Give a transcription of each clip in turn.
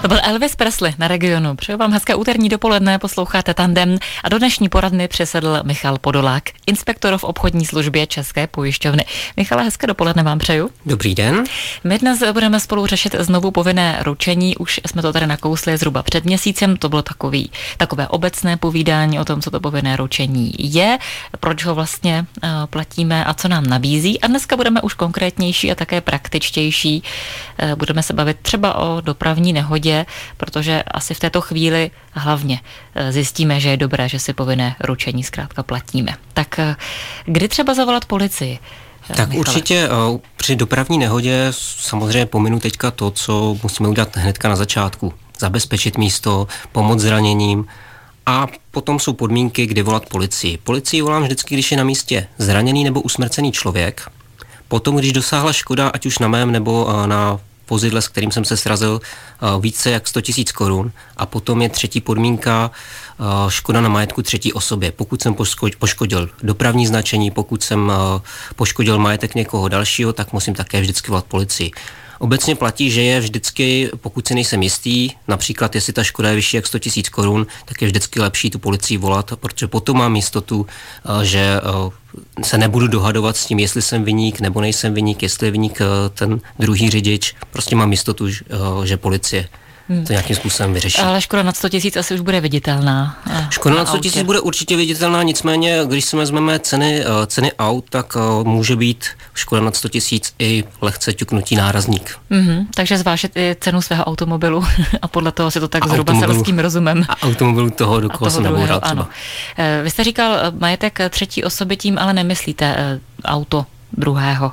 To byl Elvis Presley na Regionu. Přeju vám hezké úterní dopoledne, posloucháte Tandem a do dnešní poradny přisedl Michal Podolák, inspektor v obchodní službě České pojišťovny. Michale, hezké dopoledne vám přeju. Dobrý den. My dnes budeme spolu řešit znovu povinné ručení. Už jsme to tady nakousli zhruba před měsícem. To bylo takové obecné povídání o tom, co to povinné ručení je, proč ho vlastně platíme a co nám nabízí. A dneska budeme už konkrétnější a také praktičtější. Budeme se bavit třeba o dopravní nehodě, protože asi v této chvíli hlavně zjistíme, že je dobré, že si povinné ručení zkrátka platíme. Tak kdy třeba zavolat policii? Tak Michale? Určitě při dopravní nehodě samozřejmě pominu teďka to, co musíme udělat hnedka na začátku. Zabezpečit místo, pomoct zraněním a potom jsou podmínky, kdy volat policii. Policii volám vždycky, když je na místě zraněný nebo usmrcený člověk. Potom, když dosáhla škoda, ať už na mém nebo na vozidle, s kterým jsem se srazil, více jak 100 000 korun. A potom je třetí podmínka škoda na majetku třetí osobě. Pokud jsem poškodil dopravní značení, pokud jsem poškodil majetek někoho dalšího, tak musím také vždycky volat policii. Obecně platí, že je vždycky, pokud si nejsem jistý, například jestli ta škoda je vyšší jak 100 000 korun, tak je vždycky lepší tu policii volat, protože potom mám jistotu, že se nebudu dohadovat s tím, jestli jsem viník nebo nejsem viník, jestli je viník ten druhý řidič. Prostě mám jistotu, že policie to nějakým způsobem vyřeší. Ale škoda nad 100 000 asi už bude viditelná. Škoda nad 100 000 bude určitě viditelná, nicméně, když si vezmeme ceny aut, tak může být škoda nad 100 000 i lehce ťuknutí nárazník. Takže zvážit i cenu svého automobilu a podle toho si to tak zhruba selským rozumem. A automobilu toho, do koho jsem naboural třeba. Vy jste říkal majetek třetí osoby, tím ale nemyslíte auto druhého.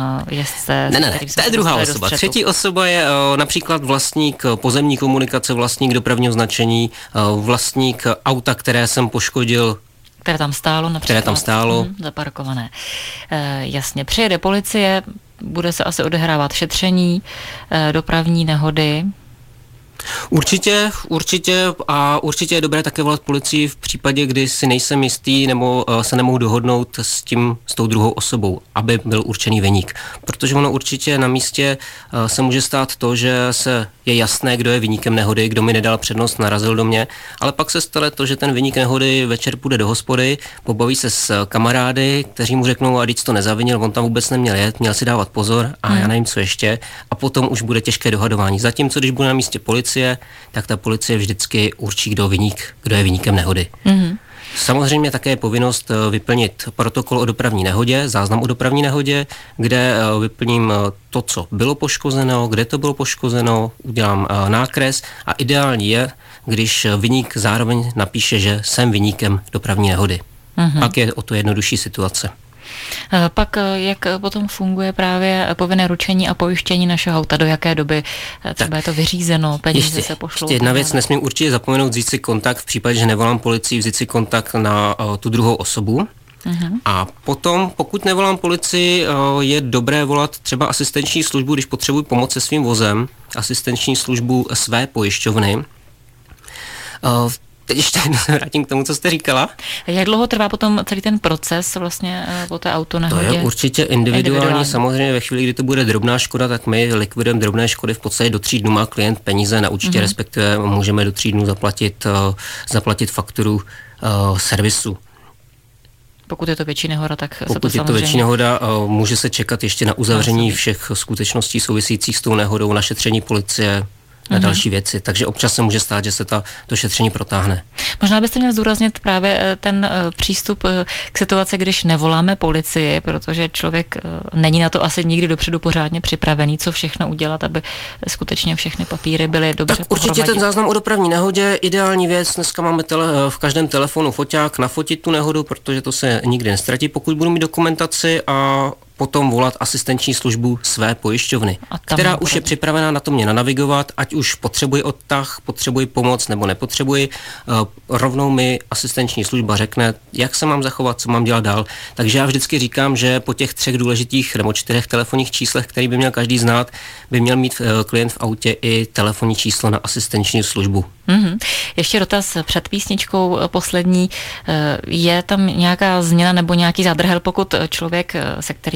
Ne, to je druhá osoba. Třetí osoba je například vlastník pozemní komunikace, vlastník dopravního značení, vlastník auta, které jsem poškodil. Které tam stálo například. Které tam stálo. Zaparkované. Jasně, přijede policie, bude se asi odehrávat šetření, dopravní nehody. Určitě je dobré také volat policii v případě, kdy si nejsem jistý nebo se nemohu dohodnout s tou druhou osobou, aby byl určený viník. Protože ono určitě na místě se může stát to, že je jasné, kdo je viníkem nehody, kdo mi nedal přednost, narazil do mě, ale pak se stane to, že ten viník nehody večer půjde do hospody, pobaví se s kamarády, kteří mu řeknou, a když to nezavinil, on tam vůbec neměl jet, měl si dávat pozor a já nevím, co ještě, a potom už bude těžké dohadování. Zatímco když bude na místě policie, tak ta policie vždycky určí, kdo je viníkem nehody. Samozřejmě také je povinnost vyplnit protokol o dopravní nehodě, záznam o dopravní nehodě, kde vyplním to, co bylo poškozeno, kde to bylo poškozeno, udělám nákres a ideální je, když viník zároveň napíše, že jsem viníkem dopravní nehody. Pak je o to jednodušší situace. Pak jak potom funguje právě povinné ručení a pojištění našeho auta? Do jaké doby třeba je to vyřízeno, peníze se pošlou? Ještě jedna věc, nesmím určitě zapomenout vzít si kontakt v případě, že nevolám policii, vzít si kontakt na tu druhou osobu. A potom, pokud nevolám policii, je dobré volat třeba asistenční službu, když potřebuji pomoc se svým vozem, asistenční službu své pojišťovny. Teď ještě jednou se vrátím k tomu, co jste říkala. Jak dlouho trvá potom celý ten proces vlastně po té autonehodě? To je určitě individuální. Samozřejmě ve chvíli, kdy to bude drobná škoda, tak my likvidujeme drobné škody v podstatě do 3 dnů má klient peníze na účtě, respektive můžeme do 3 dnů zaplatit fakturu servisu. Pokud je to větší nehoda, tak se to Pokud je to větší nehoda, může se čekat ještě na uzavření všech skutečností souvisejících s tou nehodou, na šetření policie, na další věci. Takže občas se může stát, že se to šetření protáhne. Možná byste měl zdůraznit právě ten přístup k situaci, když nevoláme policii, protože člověk není na to asi nikdy dopředu pořádně připravený, co všechno udělat, aby skutečně všechny papíry byly dobře tak určitě pohromadě. Ten záznam o dopravní nehodě, ideální věc, dneska máme v každém telefonu foťák, nafotit tu nehodu, protože to se nikdy nestratí, pokud budu mít dokumentaci, a potom volat asistenční službu své pojišťovny, která už je připravená na to mě nanavigovat, ať už potřebuji odtah, potřebuji pomoc nebo nepotřebuji, rovnou mi asistenční služba řekne, jak se mám zachovat, co mám dělat dál. Takže já vždycky říkám, že po těch 3 důležitých nebo 4 telefonních číslech, který by měl každý znát, by měl mít klient v autě i telefonní číslo na asistenční službu. Ještě dotaz před písničkou poslední. Je tam nějaká změna nebo nějaký zádrhel, pokud člověk, se kterým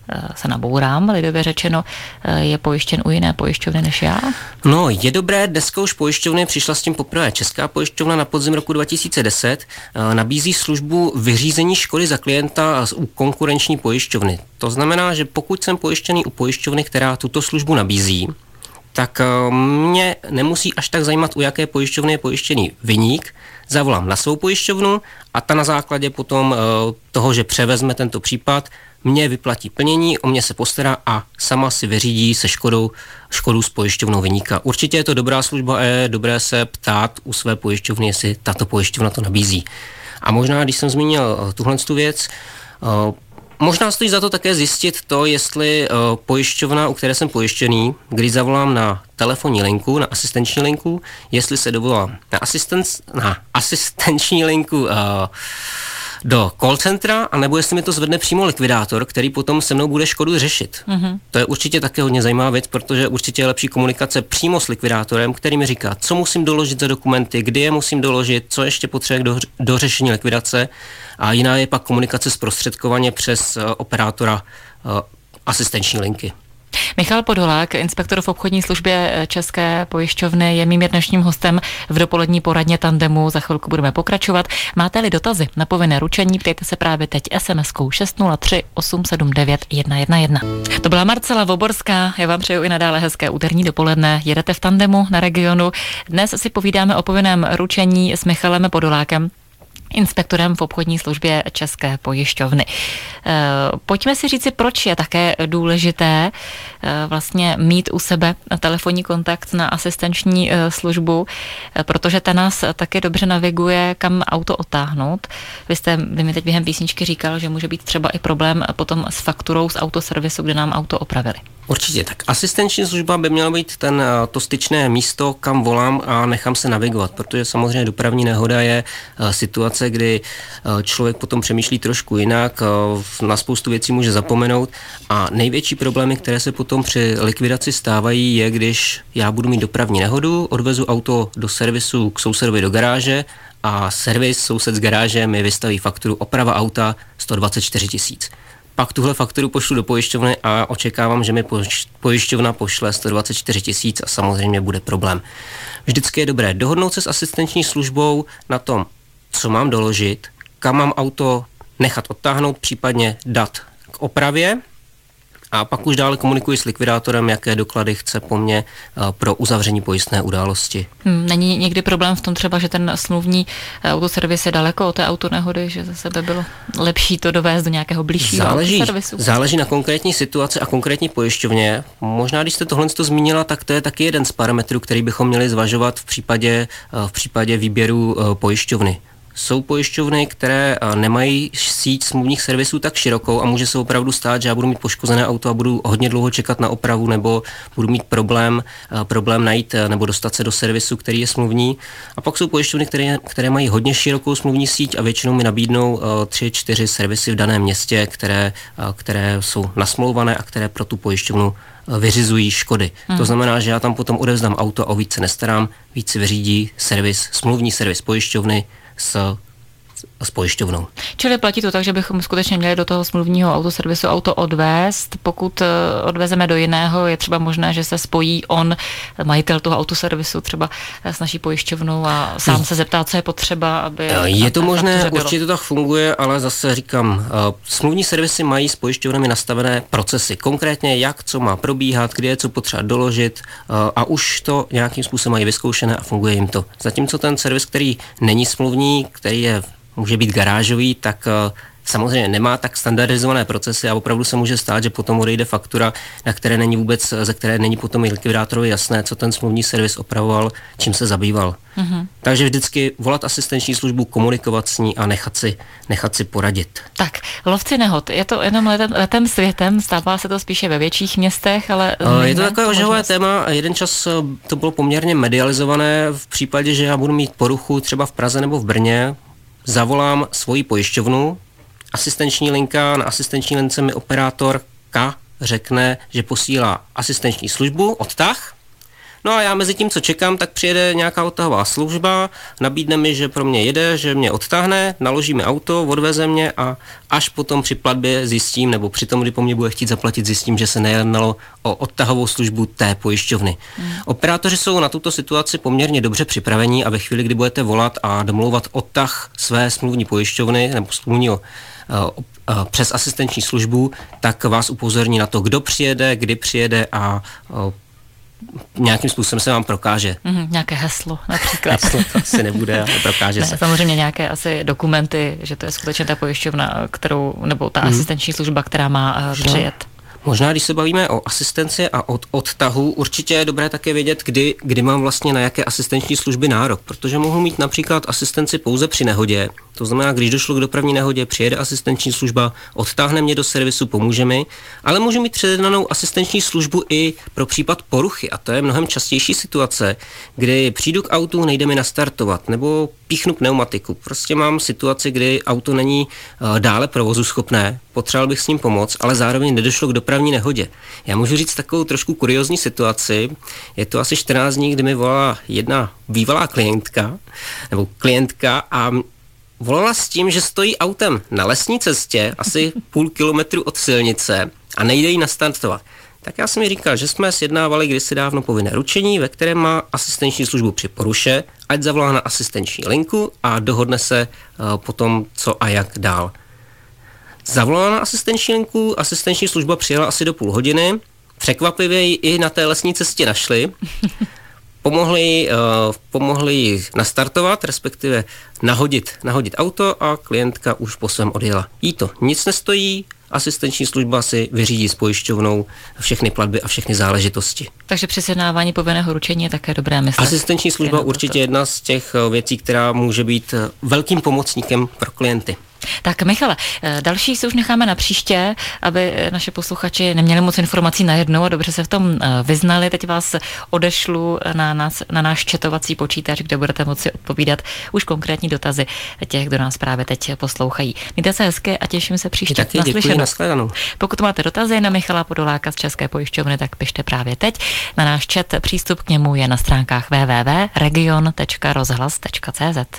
se nabourám, lidově řečeno, je pojištěn u jiné pojišťovny než já? No, je dobré, dneska už pojišťovny přišla s tím poprvé. Česká pojišťovna na podzim roku 2010 nabízí službu vyřízení škody za klienta u konkurenční pojišťovny. To znamená, že pokud jsem pojištěný u pojišťovny, která tuto službu nabízí, tak mě nemusí až tak zajímat, u jaké pojišťovny je pojištěný viník. Zavolám na svou pojišťovnu a ta na základě potom toho, že převezme tento případ, mě vyplatí plnění, o mě se postará a sama si vyřídí se škodu s pojišťovnou viníka. Určitě je to dobrá služba a je dobré se ptát u své pojišťovny, jestli tato pojišťovna to nabízí. A možná, když jsem zmínil tuhle věc, možná stojí za to také zjistit to, jestli pojišťovna, u které jsem pojištěný, když zavolám na telefonní linku, na asistenční linku, jestli se dovolám na asistenční linku do call centra, anebo jestli mi to zvedne přímo likvidátor, který potom se mnou bude škodu řešit. Mm-hmm. To je určitě také hodně zajímavá věc, protože určitě je lepší komunikace přímo s likvidátorem, který mi říká, co musím doložit za dokumenty, kdy je musím doložit, co ještě potřebuje do řešení likvidace, a jiná je pak komunikace zprostředkovaně přes operátora asistenční linky. Michal Podolák, inspektor v obchodní službě České pojišťovny, je mým dnešním hostem v dopolední poradně Tandemu. Za chvilku budeme pokračovat. Máte-li dotazy na povinné ručení, ptejte se právě teď SMS-kou 603 879 111. To byla Marcela Voborská. Já vám přeju i nadále hezké úterní dopoledne. Jedete v Tandemu na Regionu. Dnes si povídáme o povinném ručení s Michalem Podolákem, inspektorem v obchodní službě České pojišťovny. Pojďme si říci, proč je také důležité vlastně mít u sebe telefonní kontakt na asistenční službu, protože ta nás taky dobře naviguje, kam auto otáhnout. Vy mi teď během písničky říkal, že může být třeba i problém potom s fakturou z autoservisu, kde nám auto opravili. Určitě, tak asistenční služba by měla být to styčné místo, kam volám a nechám se navigovat, protože samozřejmě dopravní nehoda je situace, kdy člověk potom přemýšlí trošku jinak, na spoustu věcí může zapomenout a největší problémy, které se potom při likvidaci stávají, je, když já budu mít dopravní nehodu, odvezu auto do servisu k sousedovi do garáže a soused z garáže mi vystaví fakturu oprava auta 124 000. Pak tuhle fakturu pošlu do pojišťovny a očekávám, že mi pojišťovna pošle 124 000 a samozřejmě bude problém. Vždycky je dobré dohodnout se s asistenční službou na tom, co mám doložit, kam mám auto nechat odtáhnout, případně dát k opravě, a pak už dále komunikuji s likvidátorem, jaké doklady chce po mně pro uzavření pojistné události. Není někdy problém v tom třeba, že ten smluvní autoservis je daleko od té autonehody, že zase by bylo lepší to dovést do nějakého blížšího autoservisu? Záleží na konkrétní situaci a konkrétní pojišťovně. Možná, když jste tohle zmínila, tak to je taky jeden z parametrů, který bychom měli zvažovat v případě výběru pojišťovny. Jsou pojišťovny, které nemají síť smluvních servisů tak širokou a může se opravdu stát, že já budu mít poškozené auto a budu hodně dlouho čekat na opravu nebo budu mít problém najít nebo dostat se do servisu, který je smluvní. A pak jsou pojišťovny, které mají hodně širokou smluvní síť a většinou mi nabídnou 3-4 servisy v daném městě, které jsou nasmlouvané a které pro tu pojišťovnu vyřizují škody. To znamená, že já tam potom odevzdám auto a o víc se nestarám, víc si vyřídí smluvní servis pojišťovny s pojišťovnou. Čili platí to tak, že bychom skutečně měli do toho smluvního autoservisu auto odvést. Pokud odvezeme do jiného, je třeba možné, že se spojí majitel toho autoservisu třeba s naší pojišťovnou a sám se zeptá, co je potřeba, aby... Je to možné, určitě to tak funguje, ale zase říkám, smluvní servisy mají s pojišťovnami nastavené procesy. Konkrétně jak, co má probíhat, kdy je co potřeba doložit a už to nějakým způsobem mají vyzkoušené a funguje jim to. Zatímco ten servis, který není smluvní, který může být garážový, tak samozřejmě nemá tak standardizované procesy a opravdu se může stát, že potom odejde faktura, ze které není potom i likvidátorovi jasné, co ten smluvní servis opravoval, čím se zabýval. Mm-hmm. Takže vždycky volat asistenční službu, komunikovat s ní a nechat si poradit. Tak, lovci nehod, je to jenom letem světem, stává se to spíše ve větších městech, ale... Je to takové ožahové téma, jeden čas to bylo poměrně medializované v případě, že já budu mít poruchu třeba v Praze nebo v Brně, zavolám svoji pojišťovnu, asistenční linka, na asistenční lince mi operátorka řekne, že posílá asistenční službu, odtah, No a já mezi tím, co čekám, tak přijede nějaká odtahová služba, nabídne mi, že pro mě jede, že mě odtáhne, naloží mi auto, odveze mě a až potom při platbě zjistím, nebo při tom, kdy po mně bude chtít zaplatit, zjistím, že se nejednalo o odtahovou službu té pojišťovny. Operátoři jsou na tuto situaci poměrně dobře připravení a ve chvíli, kdy budete volat a domlouvat odtah své smluvní pojišťovny nebo smluvního přes asistenční službu, tak vás upozorní na to, kdo přijede, kdy přijede a nějakým způsobem se vám prokáže. Nějaké heslo například. Heslo to asi nebude, ale prokáže se. Samozřejmě nějaké asi dokumenty, že to je skutečně ta pojišťovna, nebo ta asistenční služba, která má přijet. Možná, když se bavíme o asistenci a odtahu, určitě je dobré také vědět, kdy mám vlastně na jaké asistenční služby nárok, protože mohu mít například asistenci pouze při nehodě. To znamená, když došlo k dopravní nehodě, přijede asistenční služba, odtáhne mě do servisu, pomůže mi, ale můžu mít předjednanou asistenční službu i pro případ poruchy a to je mnohem častější situace, kdy přijdu k autu, nejde mi nastartovat nebo píchnu pneumatiku. Prostě mám situaci, kdy auto není dále provozu schopné, potřeboval bych s ním pomoct, ale zároveň nedošlo k dopravní nehodě. Já můžu říct takovou trošku kuriózní situaci. Je to asi 14 dní, kdy mi volala jedna bývalá klientka a volala s tím, že stojí autem na lesní cestě asi půl kilometru od silnice a nejde jí nastartovat. Tak já jsem mi říkal, že jsme sjednávali kdysi dávno povinné ručení, ve kterém má asistenční službu při poruše, ať zavolá na asistenční linku a dohodne se potom co a jak dál. Zavolala na asistenční linku, asistenční služba přijela asi do půl hodiny, překvapivě ji i na té lesní cestě našli, pomohli jí nastartovat, respektive nahodit auto a klientka už po svém odjela. Jí to nic nestojí, asistenční služba si vyřídí s pojišťovnou všechny platby a všechny záležitosti. Takže při sjednávání povinného ručení je také dobré myslet. Asistenční služba určitě jedna z těch věcí, která může být velkým pomocníkem pro klienty. Tak Michale, další si už necháme na příště, aby naše posluchači neměli moc informací najednou a dobře se v tom vyznali. Teď vás odešlu na náš chatovací počítač, kde budete moci odpovídat už konkrétní dotazy těch, kdo nás právě teď poslouchají. Mějte se hezky a těším se příště. Taky děkuji, nashledanou. Pokud máte dotazy na Michala Podoláka z České pojišťovny, tak pište právě teď. Na náš chat přístup k němu je na stránkách www.region.rozhlas.cz.